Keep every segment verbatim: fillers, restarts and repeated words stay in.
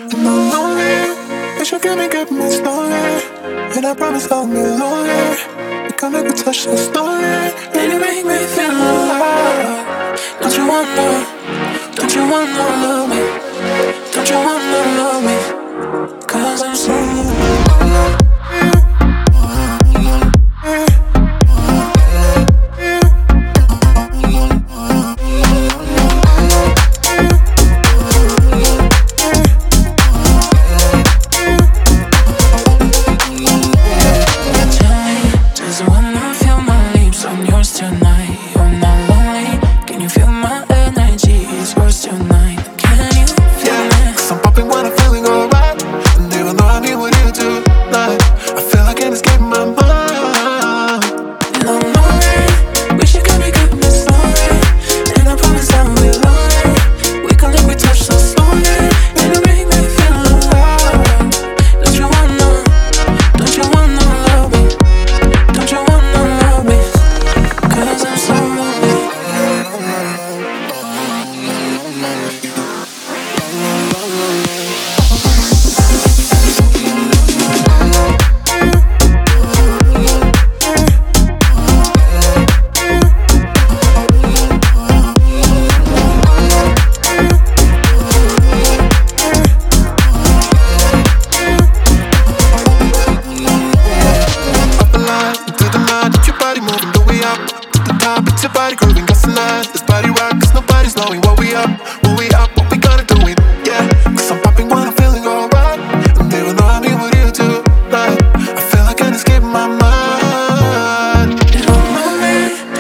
I'm not lonely. Wish you give me, give me slowly. And I promise I'll be lonely. You come make me touch so slowly. And you make me feel alive. Don't you wanna, don't you wanna love me? Don't you wanna love me? Cause I'm so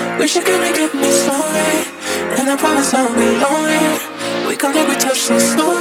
I'll be lonely. We can live, we touch so slow.